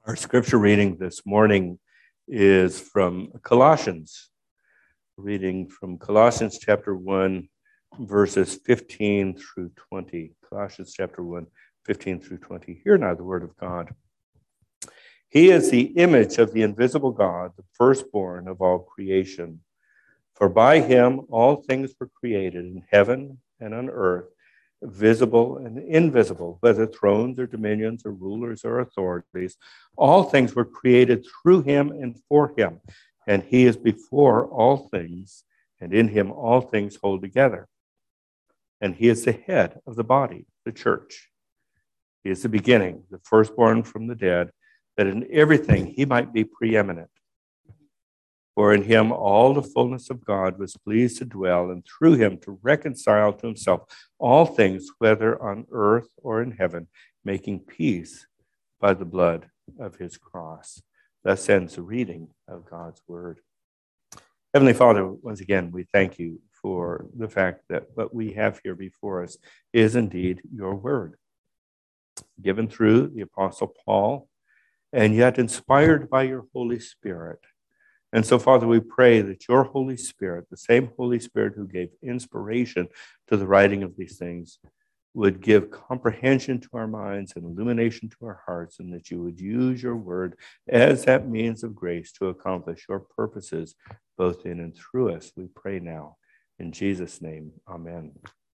Our scripture reading this morning is from Colossians, reading from Colossians chapter 1, verses 15 through 20. Colossians chapter 1, 15 through 20. Hear now the word of God. He is the image of the invisible God, the firstborn of all creation. For by him all things were created in heaven and on earth, visible and invisible, whether thrones or dominions or rulers or authorities. All things were created through him and for him. And he is before all things, and in him all things hold together. And he is the head of the body, the church. He is the beginning, the firstborn from the dead, that in everything he might be preeminent. For in him all the fullness of God was pleased to dwell, and through him to reconcile to himself all things, whether on earth or in heaven, making peace by the blood of his cross. Thus ends the reading of God's word. Heavenly Father, once again, we thank you for the fact that what we have here before us is indeed your word, given through the Apostle Paul, and yet inspired by your Holy Spirit. And so, Father, we pray that your Holy Spirit, the same Holy Spirit who gave inspiration to the writing of these things, would give comprehension to our minds and illumination to our hearts, and that you would use your word as that means of grace to accomplish your purposes, both in and through us. We pray now. In Jesus' name, amen.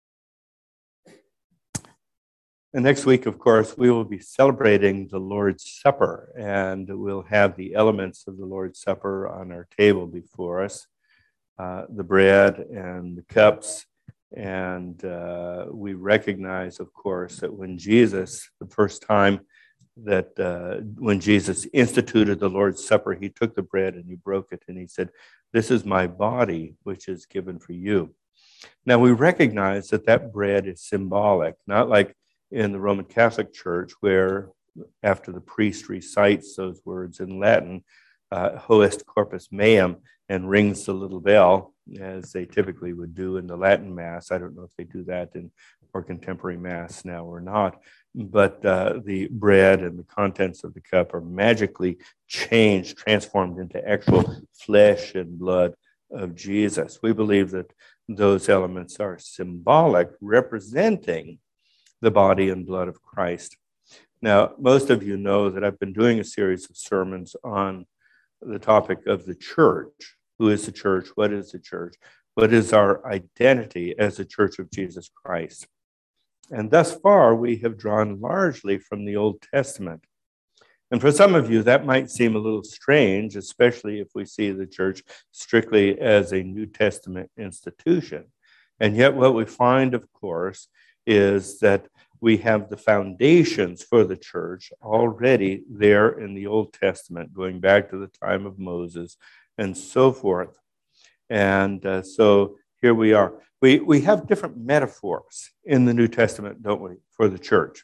And next week, of course, we will be celebrating the Lord's Supper, and we'll have the elements of the Lord's Supper on our table before us, the bread and the cups. And we recognize, of course, that when Jesus, the first time that when Jesus instituted the Lord's Supper, he took the bread and he broke it, and he said, "This is my body, which is given for you." Now, we recognize that that bread is symbolic, not like in the Roman Catholic Church, where after the priest recites those words in Latin, hoest corpus meum, and rings the little bell, as they typically would do in the Latin Mass. I don't know if they do that in more contemporary Mass now or not, but the bread and the contents of the cup are magically changed, transformed into actual flesh and blood of Jesus. We believe that those elements are symbolic, representing the body and blood of Christ. Now, most of you know that I've been doing a series of sermons on the topic of the church. Who is the church? What is the church? What is our identity as a church of Jesus Christ? And thus far, we have drawn largely from the Old Testament. And for some of you, that might seem a little strange, especially if we see the church strictly as a New Testament institution. And yet what we find, of course, is that we have the foundations for the church already there in the Old Testament, going back to the time of Moses and so forth. And so here we are. We have different metaphors in the New Testament, don't we, for the church?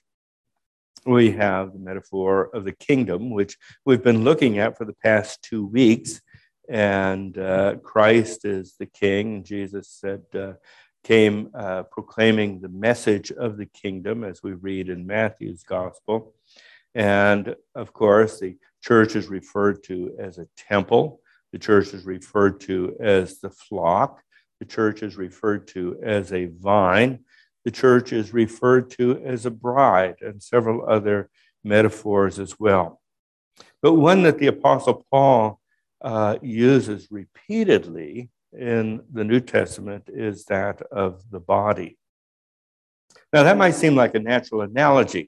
We have the metaphor of the kingdom, which we've been looking at for the past 2 weeks. And Christ is the king. Jesus said, came proclaiming the message of the kingdom, as we read in Matthew's gospel. And of course, the church is referred to as a temple. The church is referred to as the flock. The church is referred to as a vine. The church is referred to as a bride, and several other metaphors as well. But one that the Apostle Paul uses repeatedly in the New Testament is that of the body. Now, that might seem like a natural analogy.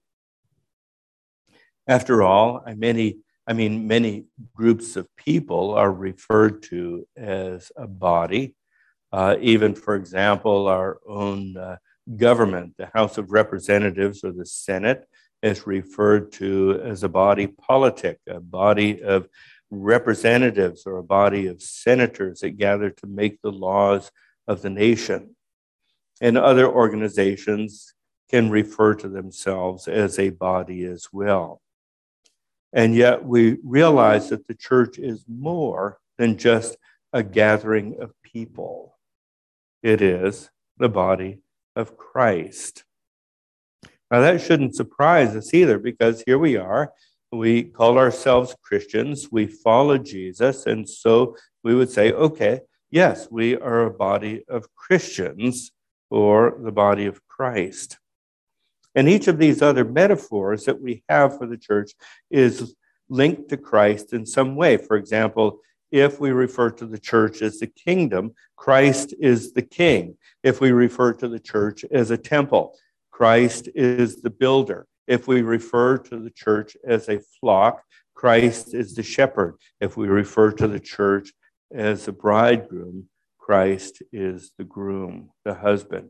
After all, many groups of people are referred to as a body. Even, for example, our own government, the House of Representatives or the Senate, is referred to as a body politic, a body of representatives or a body of senators that gather to make the laws of the nation. And other organizations can refer to themselves as a body as well. And yet we realize that the church is more than just a gathering of people. It is the body of Christ. Now that shouldn't surprise us either, because here we are we call ourselves Christians, we follow Jesus, and so we would say, okay, yes, we are a body of Christians or the body of Christ. And each of these other metaphors that we have for the church is linked to Christ in some way. For example, if we refer to the church as the kingdom, Christ is the king. If we refer to the church as a temple, Christ is the builder. If we refer to the church as a flock, Christ is the shepherd. If we refer to the church as a bridegroom, Christ is the groom, the husband.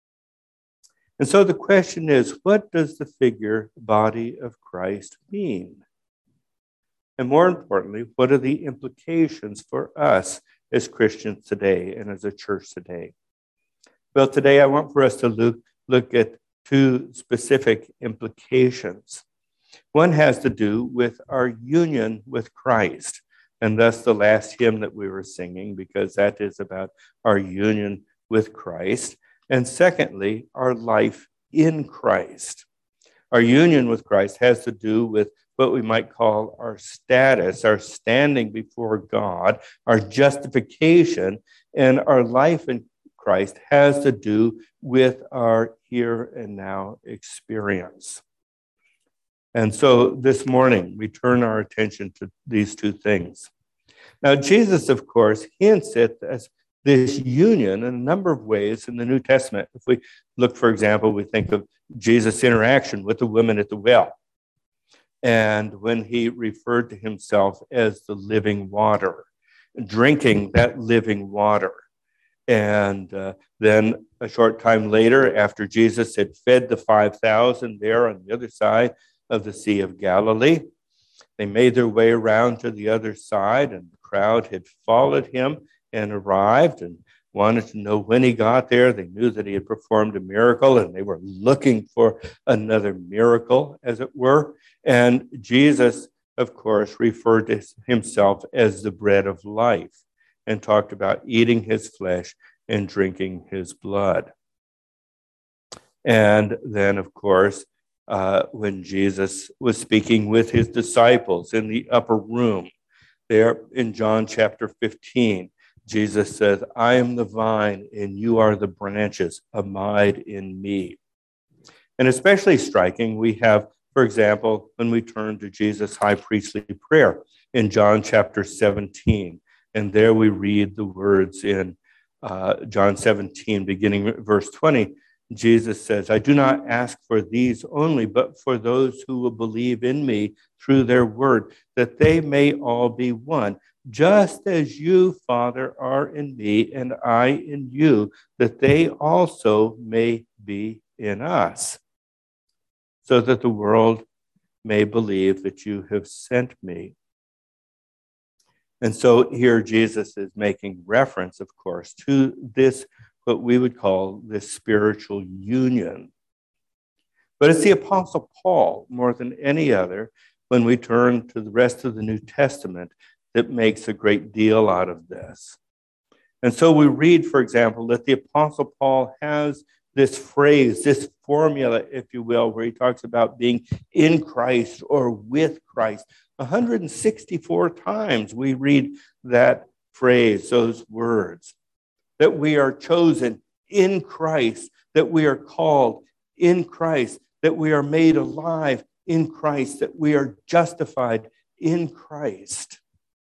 And so the question is, what does the figure body of Christ mean? And more importantly, what are the implications for us as Christians today and as a church today? Well, today I want for us to look at two specific implications. One has to do with our union with Christ, and thus the last hymn that we were singing, because that is about our union with Christ. And secondly, our life in Christ. Our union with Christ has to do with what we might call our status, our standing before God, our justification, and our life in Christ has to do with our here and now experience. And so this morning, we turn our attention to these two things. Now, Jesus, of course, hints at this union in a number of ways in the New Testament. If we look, for example, we think of Jesus' interaction with the woman at the well, and when he referred to himself as the living water, drinking that living water. And then a short time later, after Jesus had fed the 5,000 there on the other side of the Sea of Galilee, they made their way around to the other side, and the crowd had followed him and arrived and wanted to know when he got there. They knew that he had performed a miracle, and they were looking for another miracle, as it were. And Jesus, of course, referred to himself as the bread of life and talked about eating his flesh and drinking his blood. And then, of course, when Jesus was speaking with his disciples in the upper room, there in John chapter 15, Jesus says, I am the vine and you are the branches, abide in me. And especially striking, we have, for example, when we turn to Jesus' high priestly prayer in John chapter 17, and there we read the words in John 17, beginning at verse 20, Jesus says, I do not ask for these only, but for those who will believe in me through their word, that they may all be one, just as you, Father, are in me and I in you, that they also may be in us, so that the world may believe that you have sent me. And so here Jesus is making reference, of course, to this, what we would call this spiritual union. But it's the Apostle Paul, more than any other, when we turn to the rest of the New Testament, that makes a great deal out of this. And so we read, for example, that the Apostle Paul has this phrase, this formula, if you will, where he talks about being in Christ or with Christ. 164 times we read that phrase, those words, that we are chosen in Christ, that we are called in Christ, that we are made alive in Christ, that we are justified in Christ.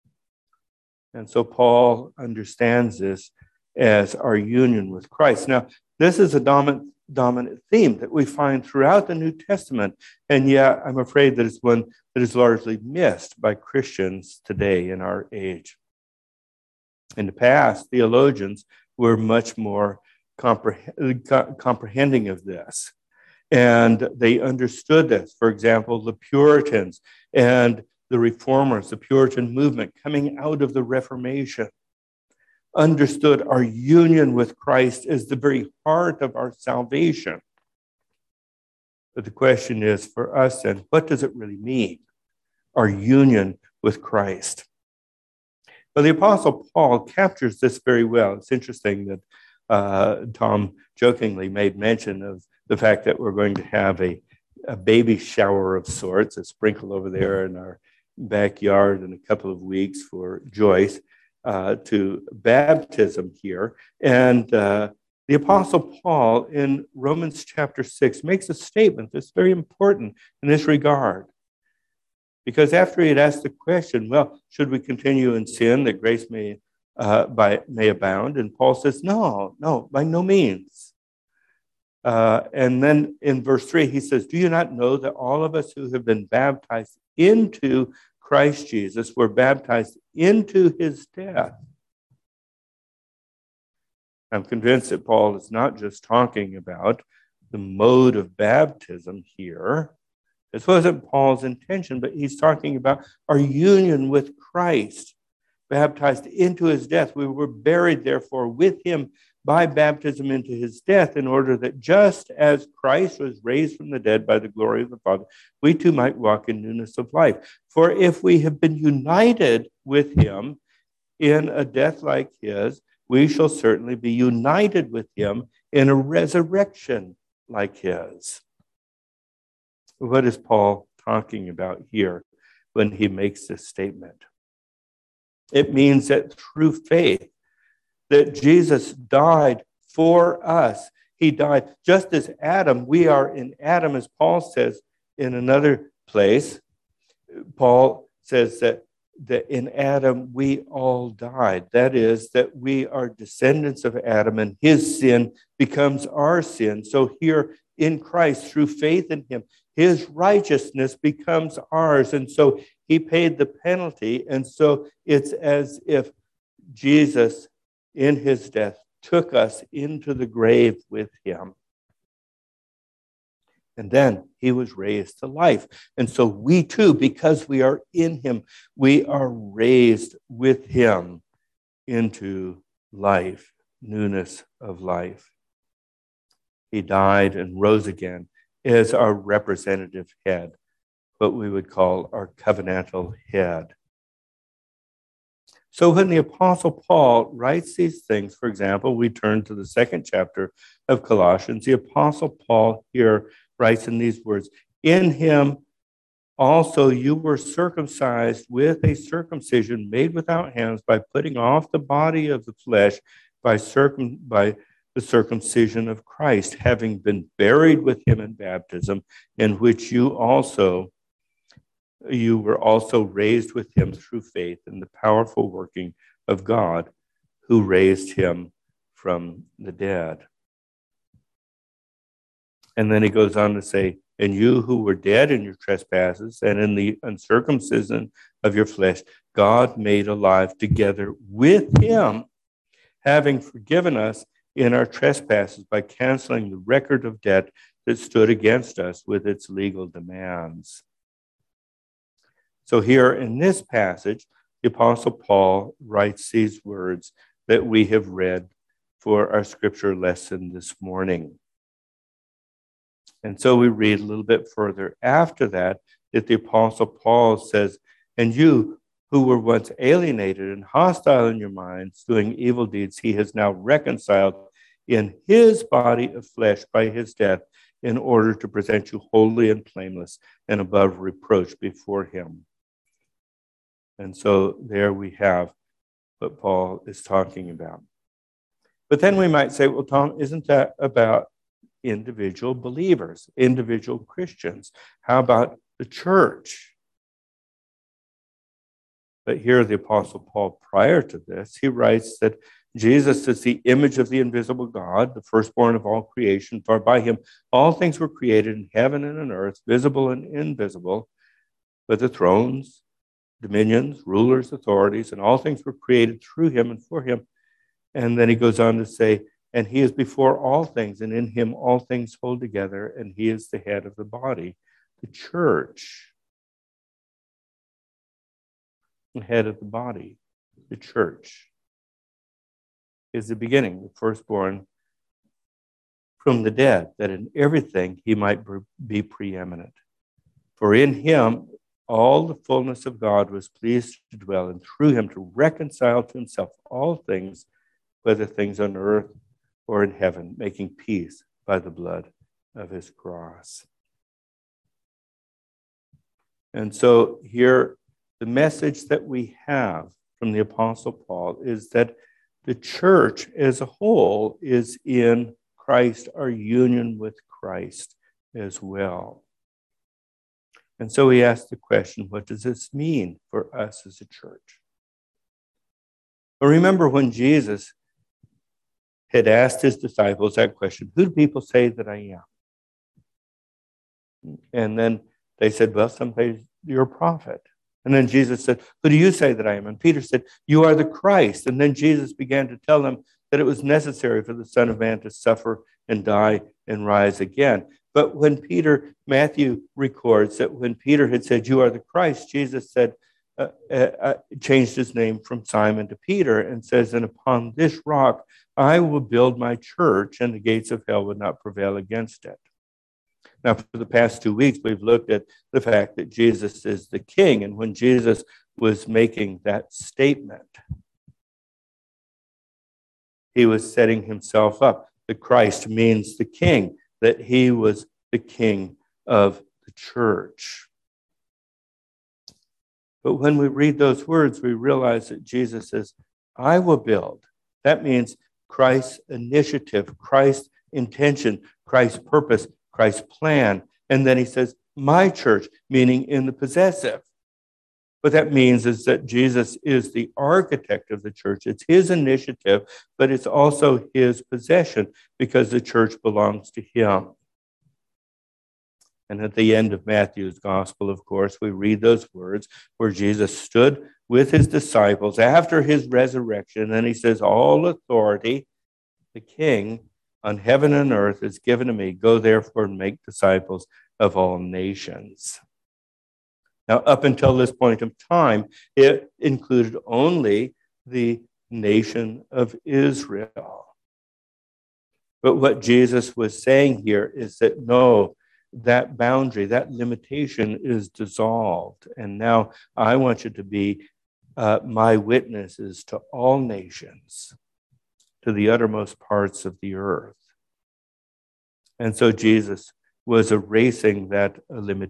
And so Paul understands this as our union with Christ. Now, this is a dominant theme that we find throughout the New Testament, and yet I'm afraid that it's one that is largely missed by Christians today in our age. In the past, theologians were much more comprehending of this, and they understood this. For example, the Puritans and the Reformers, the Puritan movement coming out of the Reformation, understood our union with Christ as the very heart of our salvation. But the question is for us then, what does it really mean, our union with Christ? Well, the Apostle Paul captures this very well. It's interesting that Tom jokingly made mention of the fact that we're going to have a a baby shower of sorts, a sprinkle over there in our backyard in a couple of weeks for Joyce, to baptism here. And the Apostle Paul in Romans chapter 6 makes a statement that's very important in this regard. Because after he had asked the question, well, should we continue in sin that grace may abound? And Paul says, no, by no means. And then in verse 3, he says, do you not know that all of us who have been baptized into Christ Jesus were baptized into his death? I'm convinced that Paul is not just talking about the mode of baptism here. This wasn't Paul's intention, but he's talking about our union with Christ, baptized into his death. We were buried, therefore, with him by baptism into his death, in order that just as Christ was raised from the dead by the glory of the Father, we too might walk in newness of life. For if we have been united with him in a death like his, we shall certainly be united with him in a resurrection like his. What is Paul talking about here when he makes this statement? It means that through faith, that Jesus died for us. He died just as Adam. We are in Adam, as Paul says in another place. Paul says that in Adam we all died. That is, that we are descendants of Adam, and his sin becomes our sin. So here in Christ, through faith in him, his righteousness becomes ours. And so he paid the penalty. And so it's as if Jesus, in his death, took us into the grave with him. And then he was raised to life. And so we too, because we are in him, we are raised with him into life, newness of life. He died and rose again as our representative head, what we would call our covenantal head. So when the Apostle Paul writes these things, for example, we turn to the second chapter of Colossians. The Apostle Paul here writes in these words, in him also you were circumcised with a circumcision made without hands, by putting off the body of the flesh by the circumcision of Christ, having been buried with him in baptism, in which you were also raised with him through faith in the powerful working of God, who raised him from the dead. And then he goes on to say, and you who were dead in your trespasses and in the uncircumcision of your flesh, God made alive together with him, having forgiven us in our trespasses by canceling the record of debt that stood against us with its legal demands. So here in this passage, the Apostle Paul writes these words that we have read for our scripture lesson this morning. And so we read a little bit further after that the Apostle Paul says, and you who were once alienated and hostile in your minds, doing evil deeds, he has now reconciled in his body of flesh by his death, in order to present you holy and blameless and above reproach before him. And so there we have what Paul is talking about. But then we might say, well, Tom, isn't that about individual believers, individual Christians? How about the church? But here the Apostle Paul, prior to this, he writes that Jesus is the image of the invisible God, the firstborn of all creation, for by him all things were created in heaven and on earth, visible and invisible, whether thrones, dominions, rulers, authorities, and all things were created through him and for him. And then he goes on to say, and he is before all things, and in him all things hold together, and he is the head of the body, the church. The head of the body, the church, is the beginning, the firstborn from the dead, that in everything he might be preeminent. For in him all the fullness of God was pleased to dwell, and through him to reconcile to himself all things, whether things on earth or in heaven, making peace by the blood of his cross. And so here, the message that we have from the Apostle Paul is that the church as a whole is in Christ, our union with Christ as well. And so he asked the question, what does this mean for us as a church? Well, remember when Jesus had asked his disciples that question, who do people say that I am? And then they said, well, somebody, you're a prophet. And then Jesus said, who do you say that I am? And Peter said, you are the Christ. And then Jesus began to tell them that it was necessary for the Son of Man to suffer and die and rise again. But when Matthew records that when Peter had said, you are the Christ, Jesus said, changed his name from Simon to Peter and says, and upon this rock I will build my church, and the gates of hell would not prevail against it. Now, for the past 2 weeks, we've looked at the fact that Jesus is the King. And when Jesus was making that statement, he was setting himself up. The Christ means the King, that he was the King of the church. But when we read those words, we realize that Jesus says, I will build. That means Christ's initiative, Christ's intention, Christ's purpose, Christ's plan. And then he says, my church, meaning in the possessive. What that means is that Jesus is the architect of the church. It's his initiative, but it's also his possession because the church belongs to him. And at the end of Matthew's gospel, of course, we read those words where Jesus stood with his disciples after his resurrection, and he says, all authority, the King, on heaven and earth is given to me. Go therefore and make disciples of all nations. Now, up until this point of time, it included only the nation of Israel. But what Jesus was saying here is that no, that boundary, that limitation is dissolved. And now I want you to be my witnesses to all nations, to the uttermost parts of the earth. And so Jesus was erasing that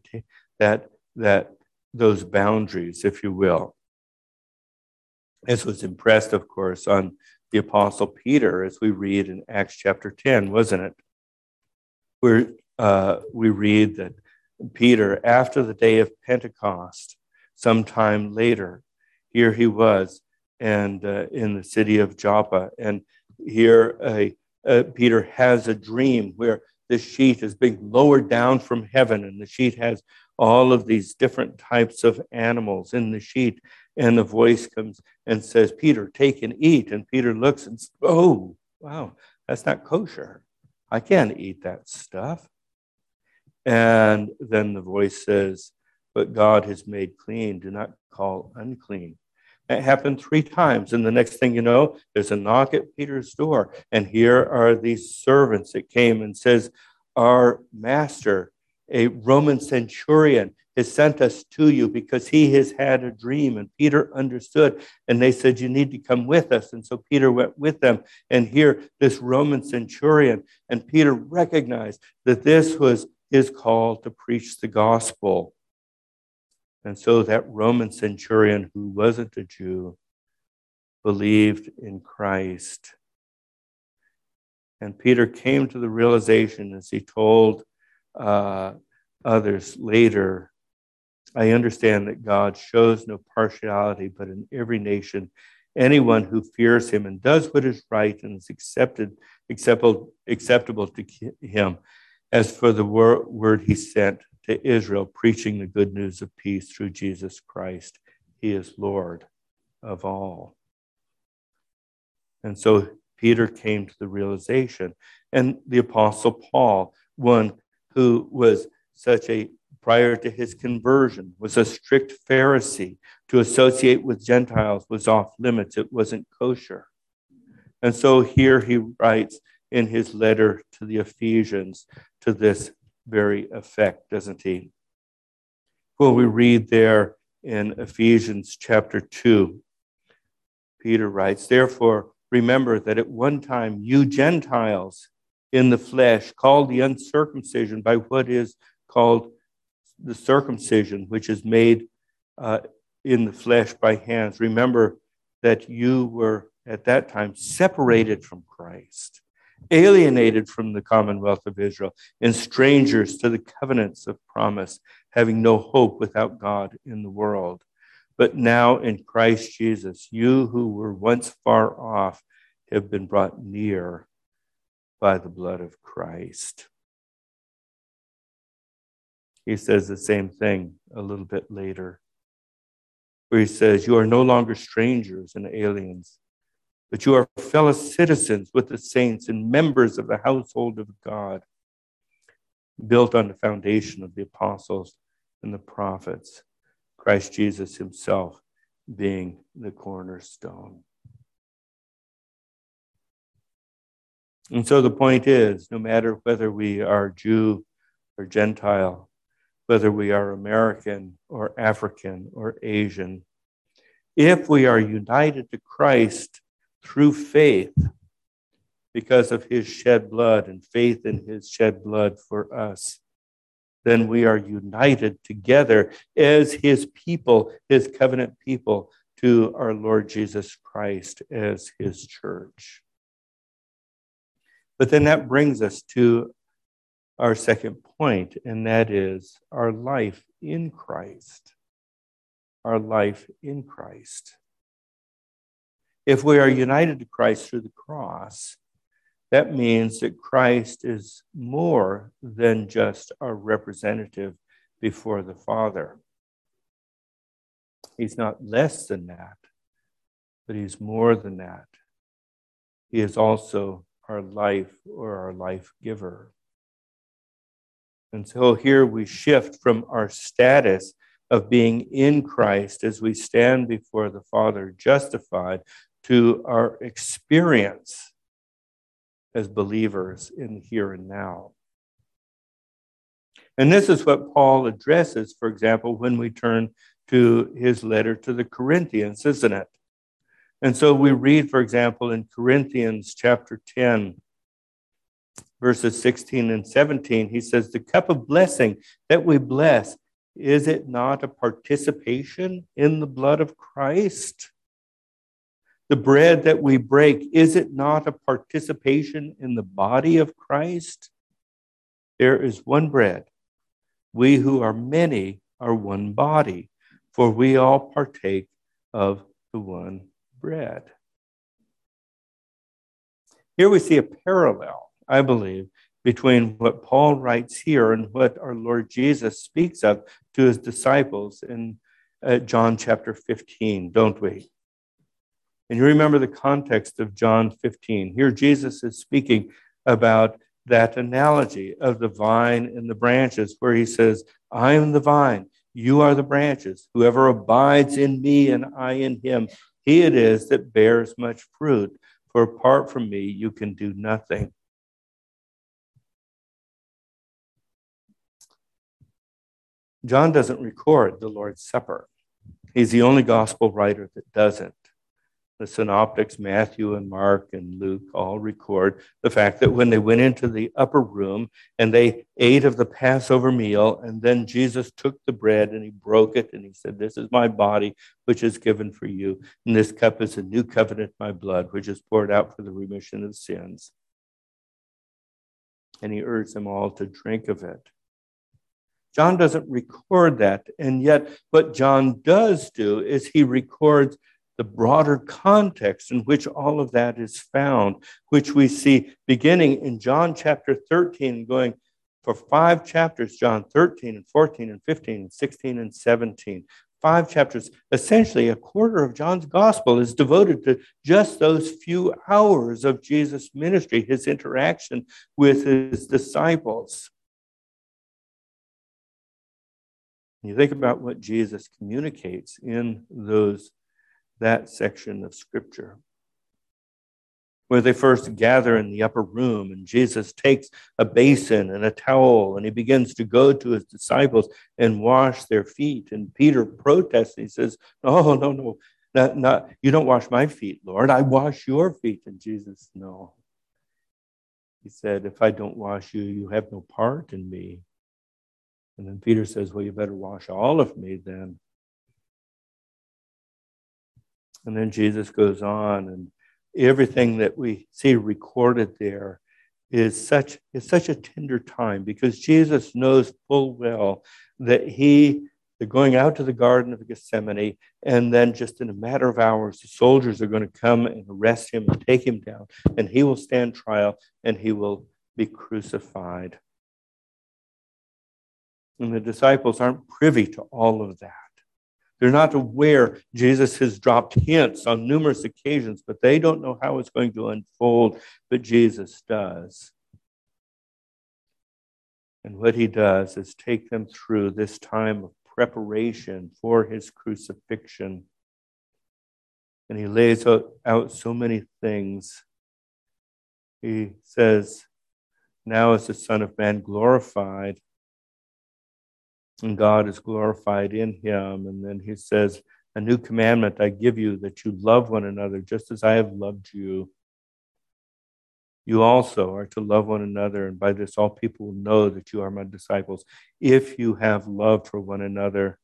those boundaries, if you will. This was impressed, of course, on the Apostle Peter, as we read in Acts chapter 10, wasn't it? Where we read that Peter, after the day of Pentecost, sometime later, here he was, and in the city of Joppa, and here Peter has a dream where the sheet is being lowered down from heaven, and the sheet has all of these different types of animals in the sheet, and the voice comes and says, Peter, take and eat. And Peter looks and says, oh, wow, that's not kosher. I can't eat that stuff. And then the voice says, but God has made clean, do not call unclean. That happened 3 times. And the next thing you know, there's a knock at Peter's door. And here are these servants that came and says, our master, a Roman centurion, has sent us to you because he has had a dream. And Peter understood. And they said, you need to come with us. And so Peter went with them. And here, this Roman centurion, and Peter recognized that this was his call to preach the gospel. And so that Roman centurion, who wasn't a Jew, believed in Christ. And Peter came to the realization, as he told others later, I understand that God shows no partiality, but in every nation, anyone who fears him and does what is right and is acceptable to him. As for the word he sent to Israel, preaching the good news of peace through Jesus Christ, he is Lord of all. And so Peter came to the realization, and the Apostle Paul, one who was prior to his conversion, was a strict Pharisee. To associate with Gentiles was off limits. It wasn't kosher. And so here he writes in his letter to the Ephesians to this very effect, doesn't he? Well, we read there in Ephesians chapter 2, Peter writes, therefore, remember that at one time you Gentiles in the flesh, called the uncircumcision by what is called the circumcision, which is made in the flesh by hands. Remember that you were at that time separated from Christ, alienated from the commonwealth of Israel, and strangers to the covenants of promise, having no hope without God in the world. But now in Christ Jesus, you who were once far off have been brought near by the blood of Christ. He says the same thing a little bit later, where he says, you are no longer strangers and aliens, but you are fellow citizens with the saints and members of the household of God, built on the foundation of the apostles and the prophets, Christ Jesus himself being the cornerstone. And so the point is, no matter whether we are Jew or Gentile, whether we are American or African or Asian, if we are united to Christ through faith, because of his shed blood and faith in his shed blood for us, then we are united together as his people, his covenant people, to our Lord Jesus Christ as his church. But then that brings us to our second point, and that is our life in Christ. Our life in Christ. If we are united to Christ through the cross, that means that Christ is more than just our representative before the Father. He's not less than that, but he's more than that. He is also our life or our life giver. And so here we shift from our status of being in Christ as we stand before the Father justified to our experience as believers in the here and now. And this is what Paul addresses, for example, when we turn to his letter to the Corinthians, isn't it? And so we read, for example, in Corinthians chapter 10, verses 16 and 17, he says, the cup of blessing that we bless, is it not a participation in the blood of Christ? The bread that we break, is it not a participation in the body of Christ? There is one bread. We who are many are one body, for we all partake of the one bread. Here we see a parallel, I believe, between what Paul writes here and what our Lord Jesus speaks of to his disciples in John chapter 15, don't we? And you remember the context of John 15. Here Jesus is speaking about that analogy of the vine and the branches, where he says, I am the vine, you are the branches. Whoever abides in me and I in him, he it is that bears much fruit. For apart from me, you can do nothing. John doesn't record the Lord's Supper. He's the only gospel writer that doesn't. The synoptics, Matthew and Mark and Luke, all record the fact that when they went into the upper room and they ate of the Passover meal, and then Jesus took the bread and he broke it and he said, this is my body, which is given for you. And this cup is a new covenant, my blood, which is poured out for the remission of sins. And he urged them all to drink of it. John doesn't record that. And yet what John does do is he records the broader context in which all of that is found, which we see beginning in John chapter 13, going for 5 chapters, John 13 and 14 and 15 and 16 and 17. 5 chapters, essentially a quarter of John's gospel is devoted to just those few hours of Jesus' ministry, his interaction with his disciples. You think about what Jesus communicates in that section of Scripture, where they first gather in the upper room, and Jesus takes a basin and a towel, and he begins to go to his disciples and wash their feet. And Peter protests. He says, no, you don't wash my feet, Lord. I wash your feet. And Jesus, no. He said, if I don't wash you, you have no part in me. And then Peter says, well, you better wash all of me then. And then Jesus goes on, and everything that we see recorded there is such a tender time, because Jesus knows full well that they're going out to the Garden of Gethsemane, and then just in a matter of hours, the soldiers are going to come and arrest him and take him down, and he will stand trial, and he will be crucified. And the disciples aren't privy to all of that. They're not aware. Jesus has dropped hints on numerous occasions, but they don't know how it's going to unfold, but Jesus does. And what he does is take them through this time of preparation for his crucifixion. And he lays out so many things. He says, now is the Son of Man glorified, and God is glorified in him. And then he says, a new commandment I give you, that you love one another just as I have loved you. You also are to love one another, and by this all people will know that you are my disciples, if you have love for one another.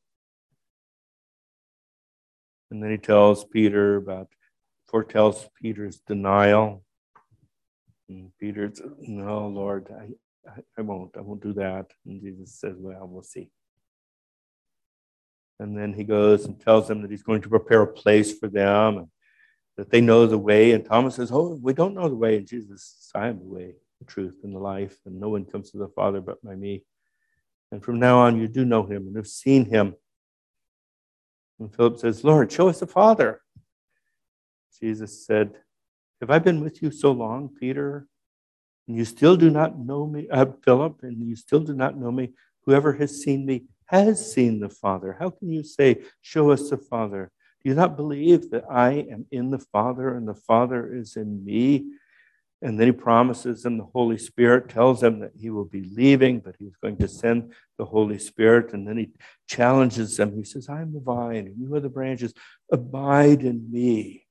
And then he foretells Peter's denial. And Peter says, no, Lord, I won't do that. And Jesus says, well, we'll see. And then he goes and tells them that he's going to prepare a place for them, and that they know the way. And Thomas says, oh, we don't know the way. And Jesus says, I am the way, the truth, and the life, and no one comes to the Father but by me. And from now on, you do know him and have seen him. And Philip says, Lord, show us the Father. Jesus said, have I been with you so long, Peter, and you still do not know me, Philip, and you still do not know me? Whoever has seen me has seen the Father. How can you say, show us the Father? Do you not believe that I am in the Father and the Father is in me? And then he promises them the Holy Spirit, tells them that he will be leaving, but he's going to send the Holy Spirit. And then he challenges them. He says, I am the vine and you are the branches. Abide in me.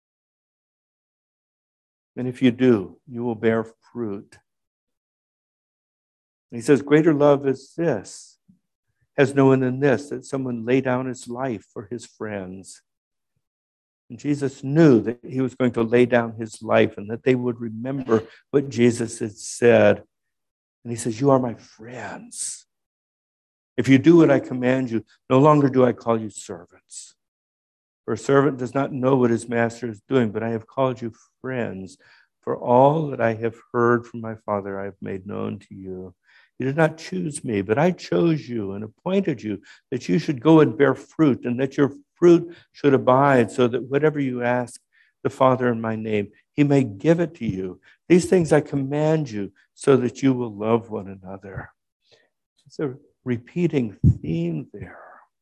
And if you do, you will bear fruit. And he says, greater love is this. Has no one than this, that someone lay down his life for his friends. And Jesus knew that he was going to lay down his life and that they would remember what Jesus had said. And he says, you are my friends. If you do what I command you, no longer do I call you servants. For a servant does not know what his master is doing, but I have called you friends. For all that I have heard from my Father, I have made known to you. You did not choose me, but I chose you and appointed you that you should go and bear fruit, and that your fruit should abide, so that whatever you ask the Father in my name, he may give it to you. These things I command you, so that you will love one another. It's a repeating theme there.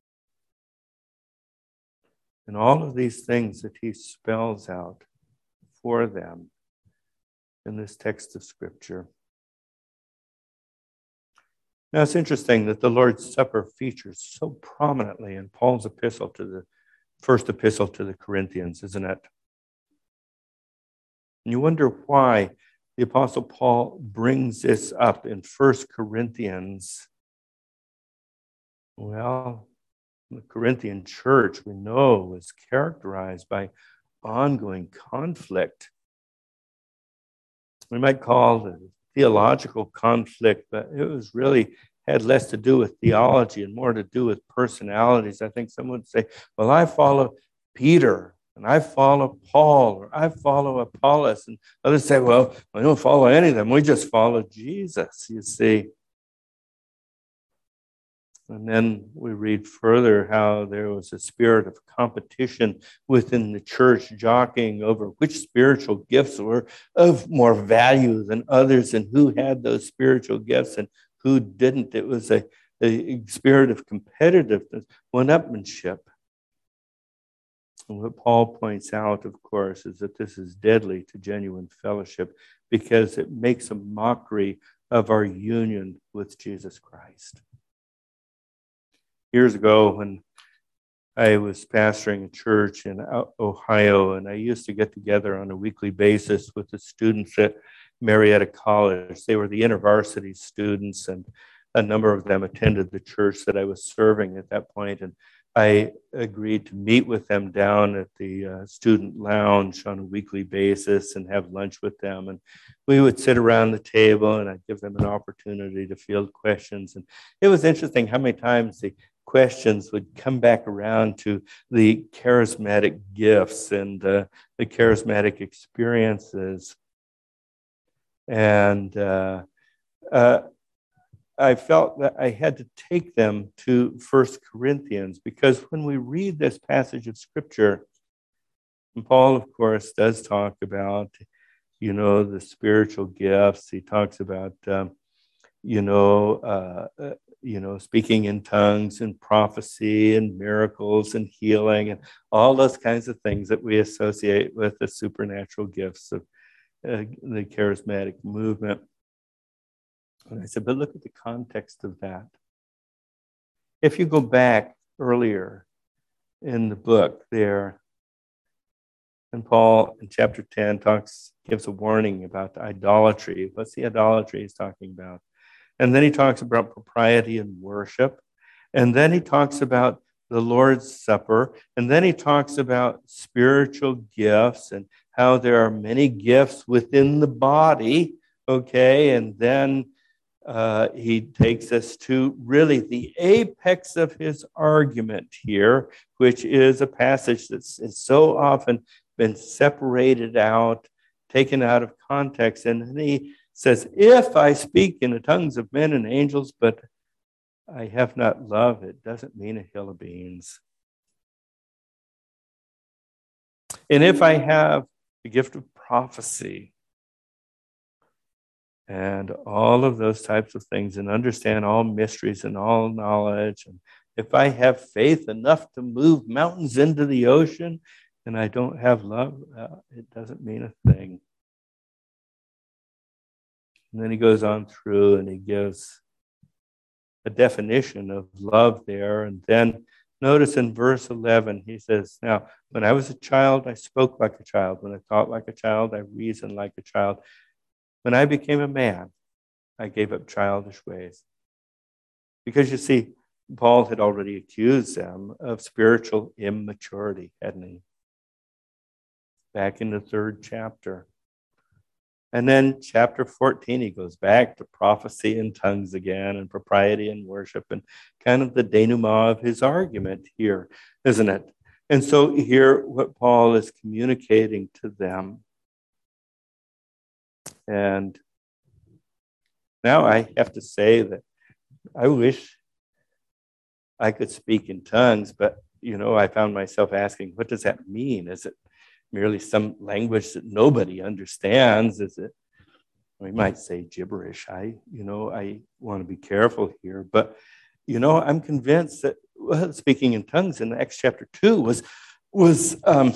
And all of these things that he spells out for them in this text of Scripture. Now, it's interesting that the Lord's Supper features so prominently in Paul's first epistle to the Corinthians, isn't it? And you wonder why the Apostle Paul brings this up in 1 Corinthians. Well, the Corinthian church, we know, was characterized by ongoing conflict. We might call it theological conflict, but it was really had less to do with theology and more to do with personalities. I think someone would say, well, I follow Peter, and I follow Paul, or I follow Apollos. And others say, well, we don't follow any of them. We just follow Jesus, you see. And then we read further how there was a spirit of competition within the church, jockeying over which spiritual gifts were of more value than others and who had those spiritual gifts and who didn't. It was a spirit of competitiveness, one-upmanship. And what Paul points out, of course, is that this is deadly to genuine fellowship because it makes a mockery of our union with Jesus Christ. Years ago, when I was pastoring a church in Ohio, and I used to get together on a weekly basis with the students at Marietta College. They were the InterVarsity students, and a number of them attended the church that I was serving at that point, and I agreed to meet with them down at the student lounge on a weekly basis and have lunch with them. And we would sit around the table, and I'd give them an opportunity to field questions. And it was interesting how many times the questions would come back around to the charismatic gifts and the charismatic experiences. And I felt that I had to take them to 1 Corinthians, because when we read this passage of Scripture, and Paul, of course, does talk about, the spiritual gifts. He talks about, speaking in tongues and prophecy and miracles and healing and all those kinds of things that we associate with the supernatural gifts of the charismatic movement. And I said, but look at the context of that. If you go back earlier in the book there, and Paul in chapter 10 gives a warning about idolatry. What's the idolatry he's talking about? And then he talks about propriety in worship. And then he talks about the Lord's Supper. And then he talks about spiritual gifts and how there are many gifts within the body. Okay, and then he takes us to really the apex of his argument here, which is a passage that's so often been separated out, taken out of context. And he says, if I speak in the tongues of men and angels, but I have not love, it doesn't mean a hill of beans. And if I have the gift of prophecy, and all of those types of things, and understand all mysteries and all knowledge. And if I have faith enough to move mountains into the ocean, and I don't have love, it doesn't mean a thing. And then he goes on through and he gives a definition of love there. And then notice in verse 11, he says, now, when I was a child, I spoke like a child. When I thought like a child, I reasoned like a child. When I became a man, I gave up childish ways. Because you see, Paul had already accused them of spiritual immaturity, hadn't he? Back in the 3rd chapter. And then chapter 14, he goes back to prophecy and tongues again, and propriety and worship, and kind of the denouement of his argument here, isn't it? And so here, what Paul is communicating to them. And now I have to say that I wish I could speak in tongues, but, I found myself asking, what does that mean? Is it merely some language that nobody understands? Is it, we might say gibberish. I want to be careful here, but, I'm convinced that speaking in tongues in Acts chapter 2 was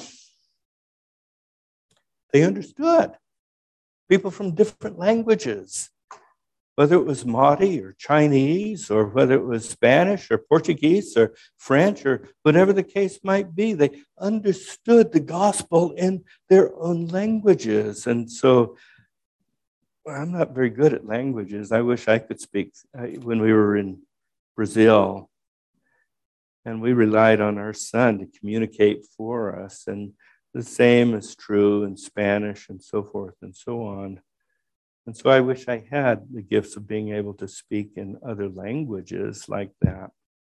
they understood. People from different languages, whether it was Mahdi or Chinese, or whether it was Spanish or Portuguese or French or whatever the case might be, they understood the gospel in their own languages. And so I'm not very good at languages. I wish I could speak. When we were in Brazil, and we relied on our son to communicate for us, and the same is true in Spanish and so forth and so on. And so I wish I had the gifts of being able to speak in other languages like that.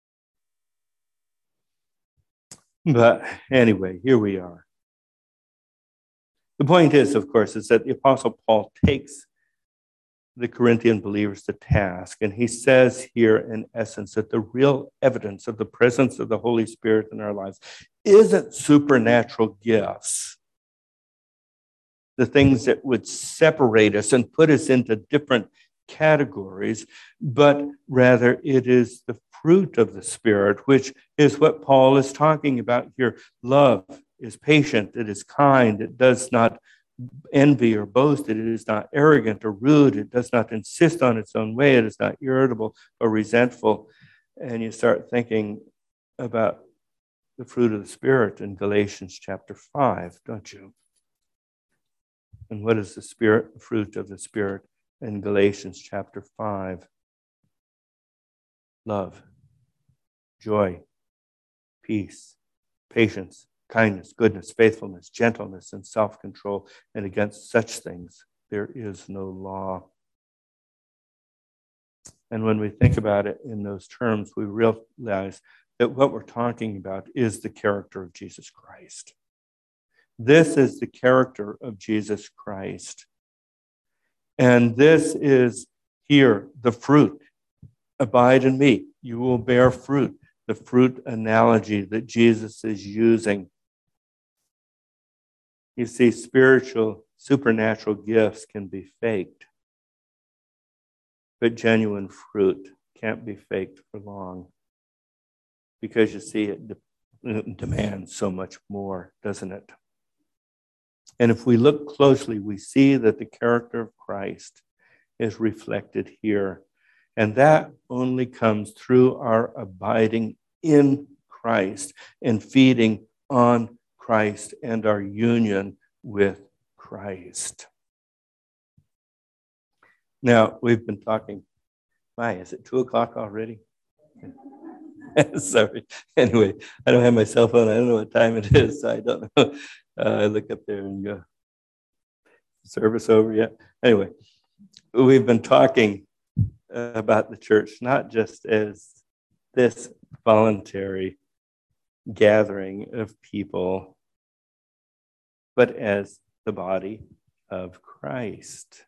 But anyway, here we are. The point is, of course, is that the Apostle Paul takes the Corinthian believers to task. And he says here, in essence, that the real evidence of the presence of the Holy Spirit in our lives isn't supernatural gifts, the things that would separate us and put us into different categories, but rather it is the fruit of the Spirit, which is what Paul is talking about here. Love is patient, it is kind, it does not envy or boast, it is not arrogant or rude, it does not insist on its own way, it is not irritable or resentful. And you start thinking about the fruit of the Spirit in Galatians chapter 5, don't you? And what is the fruit of the Spirit in Galatians chapter 5? love, joy, peace, patience, kindness, goodness, faithfulness, gentleness, and self-control. And against such things, there is no law. And when we think about it in those terms, we realize that what we're talking about is the character of Jesus Christ. This is the character of Jesus Christ. And this is here, the fruit. Abide in me, you will bear fruit. The fruit analogy that Jesus is using. You see, spiritual, supernatural gifts can be faked, but genuine fruit can't be faked for long, because you see, it demands so much more, doesn't it? And if we look closely, we see that the character of Christ is reflected here. And that only comes through our abiding in Christ and feeding on Christ and our union with Christ. Now, we've been talking, is it 2:00 already? Sorry. Anyway, I don't have my cell phone. I don't know what time it is. So I don't know. I look up there and go, service over yet? Anyway, we've been talking about the church, not just as this voluntary gathering of people, but as the body of Christ.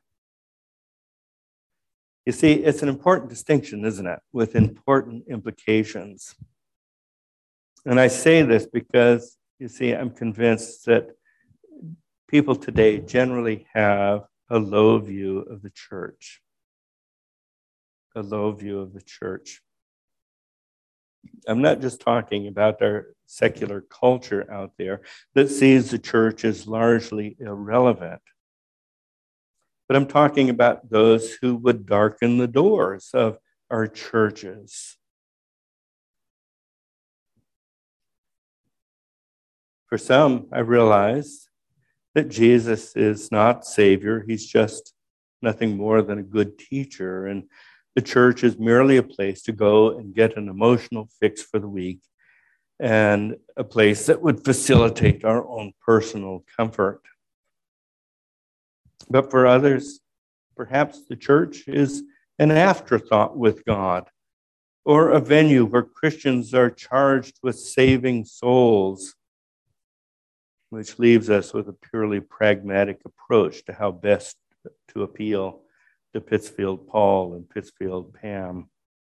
You see, it's an important distinction, isn't it? With important implications. And I say this because, you see, I'm convinced that people today generally have a low view of the church. A low view of the church. I'm not just talking about our secular culture out there that sees the church as largely irrelevant, but I'm talking about those who would darken the doors of our churches. For some, I realize that Jesus is not Savior. He's just nothing more than a good teacher. And the church is merely a place to go and get an emotional fix for the week, and a place that would facilitate our own personal comfort. But for others, perhaps the church is an afterthought with God, or a venue where Christians are charged with saving souls, which leaves us with a purely pragmatic approach to how best to appeal to Pittsfield Paul and Pittsfield Pam.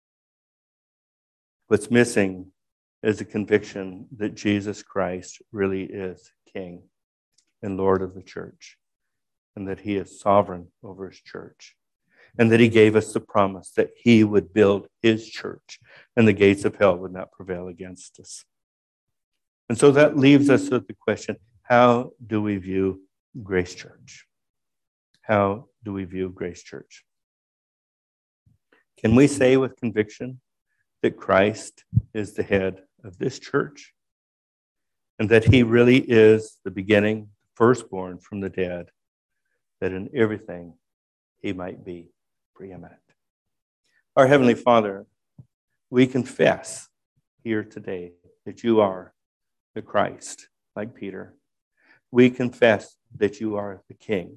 What's missing is a conviction that Jesus Christ really is King and Lord of the church, and that he is sovereign over his church, and that he gave us the promise that he would build his church, and the gates of hell would not prevail against us. And so that leaves us with the question, how do we view Grace Church? How do we view Grace Church? Can we say with conviction that Christ is the head of this church, and that he really is the beginning, firstborn from the dead, that in everything he might be preeminent? Our Heavenly Father, we confess here today that you are the Christ, like Peter. We confess that you are the King.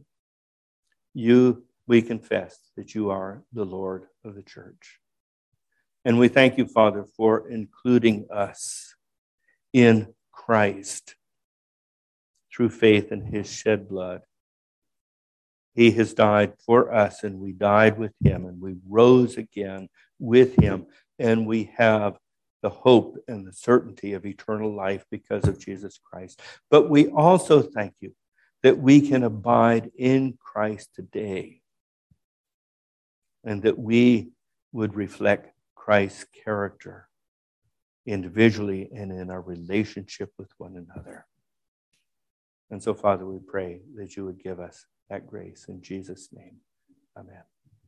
We confess that you are the Lord of the church. And we thank you, Father, for including us in Christ through faith in his shed blood. He has died for us, and we died with him, and we rose again with him, and we have the hope and the certainty of eternal life because of Jesus Christ. But we also thank you that we can abide in Christ today, and that we would reflect Christ's character individually and in our relationship with one another. And so, Father, we pray that you would give us that grace in Jesus' name. Amen.